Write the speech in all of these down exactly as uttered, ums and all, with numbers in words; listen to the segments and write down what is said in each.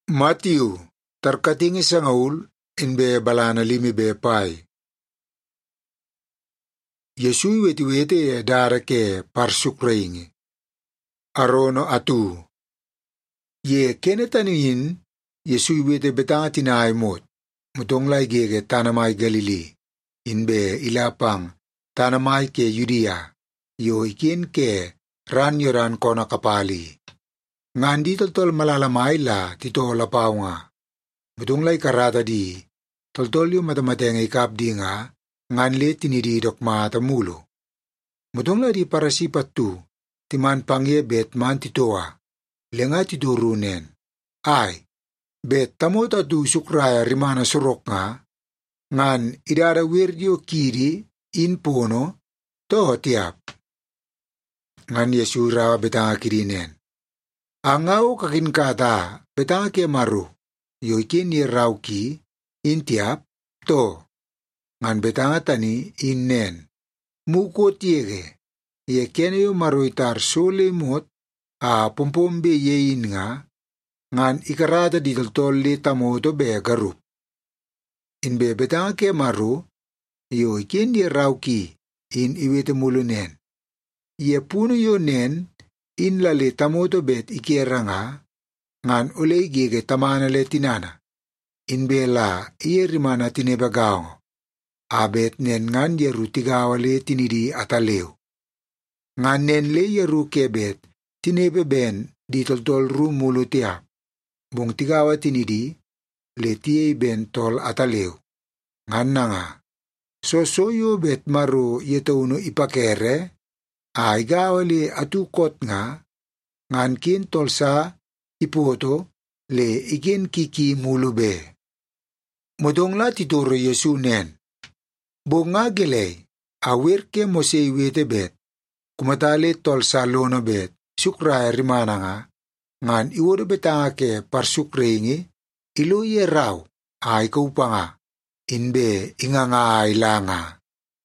Matthew, tarkating isangaul, inbe balana limi be pai. Yesui weti weti e dara ke parsukreini. Arono atu. Ye kenetanin, Yesui weti betanga tinay mot. Mutong lai gege tanamay Galili. Inbe ilapang tanamay ke Yudea. Yo ikin ke ran yoran kona kapali. Ngan di toltol malalamay la tito lapaw nga. Mutong lai karata di, toltol yung matamateng ikap di nga, ngan le tinididok mata mulo. Mutong lai di parasipat tu, timan pangye bet man titoa, lenga titurunen. Ay, bet tamot atu sukraya rimana surok nga, ngan idara wirdio kiri in puno, to tiap. Ngan Yesura betanga kirinen. Angau kakin kata, betanga ke maru, yo ikin ni rauki, intiap, to. Ngan betanga tani, innen. Muko tiege, ye kene yo maru itar sole mot, a pompombe yein nga, ngan ikarata di toltol li tamoto be garup. Inbe betanga ke maru, yo ikin ni rauki, in iwete mulunen. Ye puno yo nen, in lali tamoto bet ikera nga, ngan ule gege tamana le tinana. Inbe la iye rimana tinebagaw. Abet nen ngan yeru tigawa le tinidi ataleo. Ngan nen le yeru kebet tinebe ben di toltol ru mulu tiap. Bung tigawa tinidi le tiye ben tol ataleo. Ngan nanga. So soyo bet maru yetauno ipakere, ay gawali atukot nga, ngan kin tolsa ipoto le ikin kiki mulube. Modong la tituro Yesu nen. Bonga gelay, awir ke mose iwete bet, kumatali tolsa lono bet, sukra rimana nga, ngan iworo betanga ke parsukrengi, ilo ye raw, ay kaupa nga, inbe inga nga ay langa.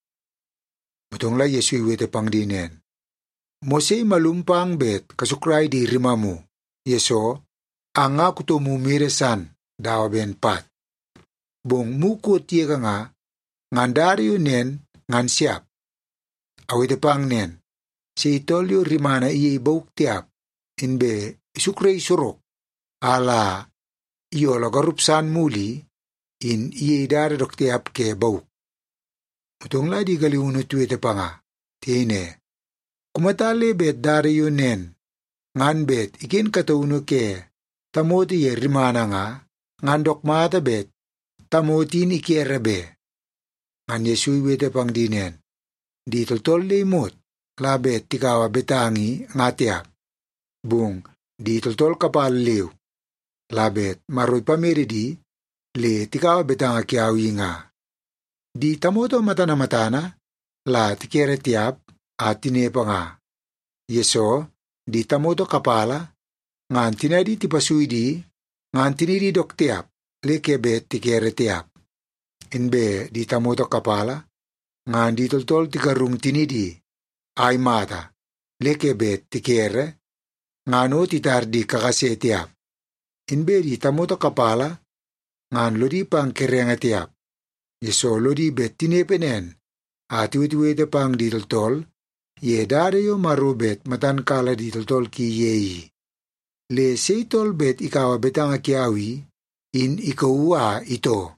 Modong la Yesu iwete pangdinen. Mose malumpang bet kasukray di rimamu, Yeso, anga kuto mumiresan dawa ben pat. Bong muko tiega nga, ngan dario nen, ngan siap. Awite pang nen, si itolyo rimana iye ibauk tiap, inbe isukray surok, ala iyo lagarupsan muli, in iye idaradok tiap ke bauk. Mutong la di galiuno tuwete pa nga, tine. Kumatali bet dari yun nen, ngan bet ikin katauno ke, tamoti ye rimana nga, ngan dok mata bet, tamotin ikerabe. Ngan Yesui wete pang dinen, di toltol le imot, labet tikawa betangi ngatiap. Bung, di toltol kapal liw, labet maroy pamiridi, le tikawa betanga kiawi nga. Di tamoto matana-matana, la tikere tiap, at tinepa nga. Yeso, di tamoto kapala, ngan tinadi tipasui di, ngan tinidi dok tiap, lekebet tikere tiap. Inbe di tamoto kapala, ngan di toltol tikarung tinidi, ay mata, lekebet tikere, ngano titar di kakase tiap. Inbe di tamoto kapala, ngan lodi pang kerenga tiap. Yeso lodi bet tinepenen, at iwit-iwite pang di toltol, ye dario marubet matan kala di toltol ki yeyi. Le seitol bet ikawa betanga kiawi, in ikauwa ito.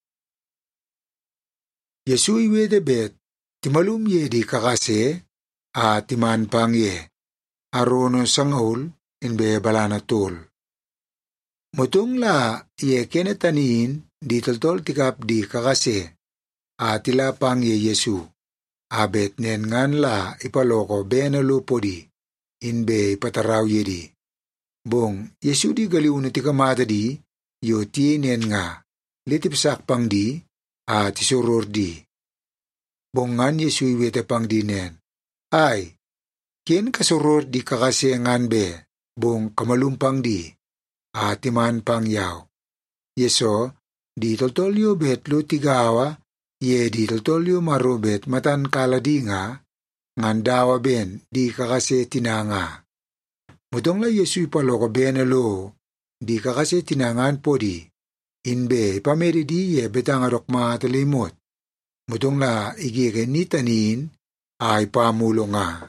Yesui wede bet, timalum ye di kakase, a timan pang ye. Arono sangaul, inbe balana tol. Mutong la ye kenetanin, di toltol tikap di kakase, a tila pang ye Yesu. Abet nen ngan la ipaloko benalo podi, inbe ipataraw yedi. Bong, Yesu di galiuno ti kamata di, yo ti nen nga, litipsak pang di, a tisurur di. Bong ngan Yesu iwete pang di nen. Ay, ken kasurur di kakase ngan be, bong kamalumpang di, a timan pang yaw. Yeso, di toltolyo bet lo tigawa, ye di toltolyo marubet matan kaladi nga, ngan dawa ben di kakase tinanga. Mutong la Yesu ipaloko benalo, di kakase tinangan podi, inbe ipameri di ye betang adokma talimot, mudong la igigenitanin ay pamulo nga.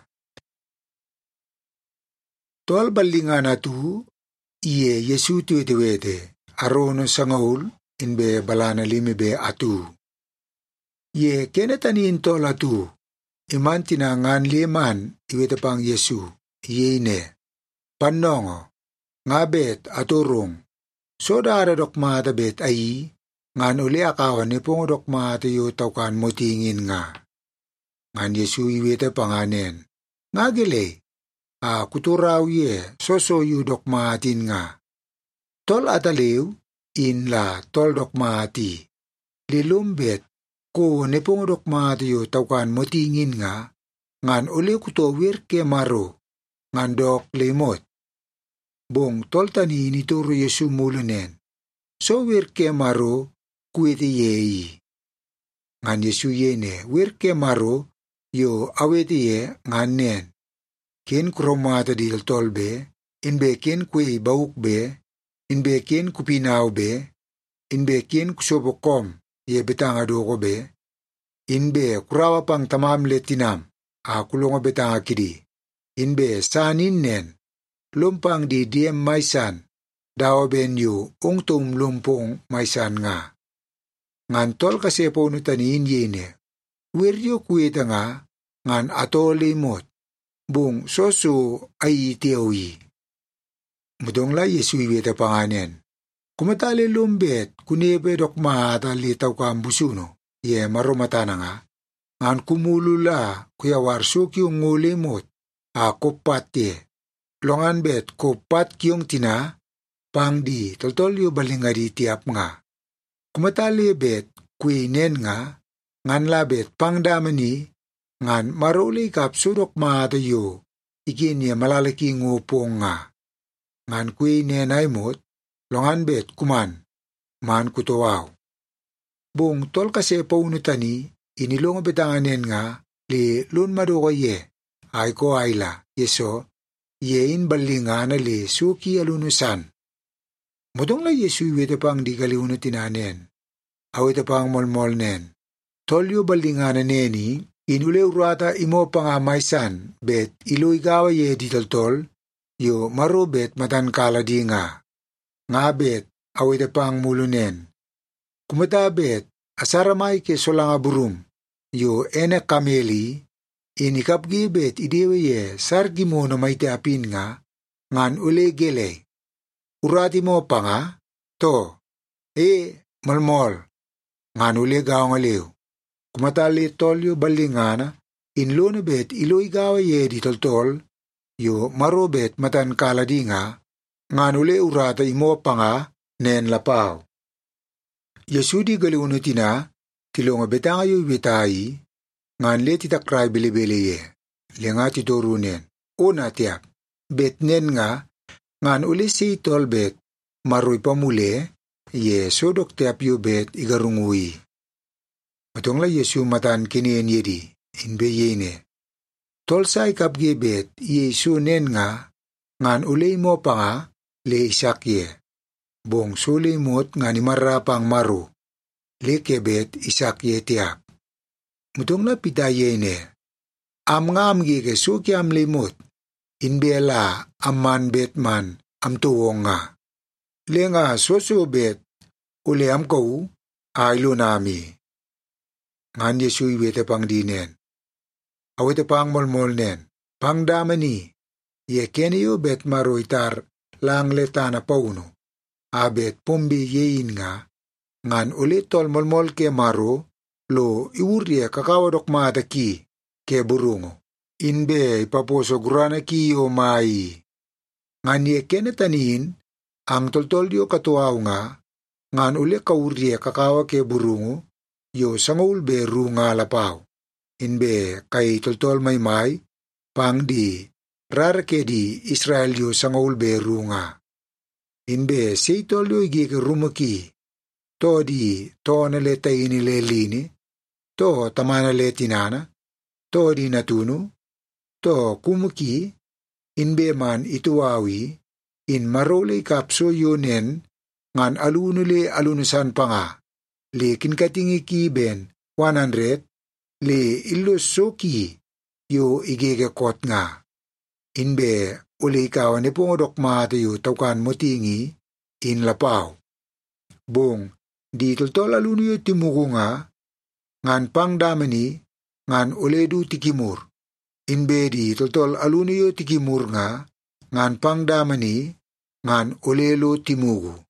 Tol balingan atu, iye Yesu tuwete-wete, arono sangaul, inbe balana limibe atu. Ye kenetanin tol atu, iman tinangan liman iwete pang Yesu, iye ine, panongo, ngabet aturong, soda ada dokma tabet ayi, ngan uli akawan ni pong dokma tayo taukan motingin nga. Ngan Yesu iwete panganen, ngagile, a kuturaw ye, soso yu dokma atin nga. Tol ataliw, in la tol dokma ati, lilumbet, ko ni pong dokma tayo taukan motingin nga, ngan uli kutowir ke maro, ngan dok limot. Bong tol tani nituro Yesu mulunen, so wir ke maro, kuwete yeyi. Ngan Yesu yene, wir ke maro, yo awete ye ngan nen. Ken kromata dil tolbe, inbe ken kwe bauk be, inbe ken kupinaw be, inbe ken kusobokom, ye betanga doko be, inbe kurawa pang tamam le tinam, a kulongo betanga kidi, inbe sanin nen, lumpang di diem maisan, daw ben yu ungtum lumpong maisan nga. Ngan tol kasepo nutanin yene, wiryo kuweta nga, ngan atole mot, bung soso ay itiawi. Mudong la Yesu iweta panganen, kumatali lumbet kunebe dokma atalitaw ka ambusuno, ye marumatana nga, ngan kumulula kuya warso kiyong ngulimot, a kopat ye, longan bet kopat kiyong tina, pang di toltol yu balingari tiap nga. Kumatali bet kuinen nga, ngan labet pang damani, ngan maruli kap sudok maatayo, ikin ye malalaki ngupong nga. Ngan kuinen ay mot, longan bet kuman, man kutuwaw. Bung tol kasi paunutani, inilong betanganen nga, li lun maduko ye, ay ko ayla, yeso, yein balinga na li suki alunusan. Mudong la Yesu iwete pang di kaliuno tinanen, awete pang molmol nen, tolyo balinga na neni, inule urata imo pangamaisan, bet iloy gawa ye ditoltol, yo maro bet matan kaladi nga. Nga bet, awete pang mulunen. Kumata bet, asaramay ke solanga burum, yo enek kameli, inikapgi bet idewe ye sargi mo na may teapin nga, ngan ule gele. Urati mo pa nga, to, e, malmol, ngan ule gawa nga liw. Kumatali tolyo balingana, inlo na bet iloy gawa ye di toltol, yo maro bet matan kaladi nga, ngan ule urata imo pa nga, nen lapaw. Yesu di galiuno tina, tilonga betanga yu betayi, ngan le titakray bilibili ye, le nga titorunen, una tiap, bet nen nga, ngan uli si tol bet, maroy pamule, ye sodok tiap yu bet igarungui. Matong la Yesu matan kinien yedi, inbe yene. Tol sa ikapgi bet, Yesu nen nga, ngan uli mo pa nga, le isak ye. Bong suli mot nga ni marapang maru, le kebet isak ye tiap. Mutong la pita yene, am nga amgi ke suki am limot, inbe la amman bet man am tuwong nga. Le nga soso bet, uli am kau, aylo nami. Ngan Yesu iwete pang dinen. Awete pang molmol nen, pang damani, ye keniyo bet maroitar lang letana pauno, abet pumbi yein nga, ngan ulit tol molmol ke maro, lo iwurye kakawadok mata ki, ke burungo. Inbe ipaposo gurana ki o mai. Ngan ye kenetanin, ang toltol dio katuaw nga, ngan uli kawurye kakawa ke burungo, yo sangul be runga lapaw. Inbe kay toltol may may, pang di, rarake di Israel yo sangul be runga. Inbe si tol yo igi ke rumaki, to di to na le tayo nilelini, to tamana le tinana, to di natuno, to kumuki, inbe man ituawi, in marole kapso yonen ngan alunule alunusan pa nga, le kinkatingi ki ben one hundred, le ilosoki yo igegekot nga. Inbe uli ikaw ni pungodok mata yo tawkan mo tingi in lapaw. Bong, di toltol alunu yo timugo nga, ngan pang damani, ngan uledu tikimur. Inbe di toltol alunu yo tikimur nga, ngan pang damani, ngan ulelo timugo.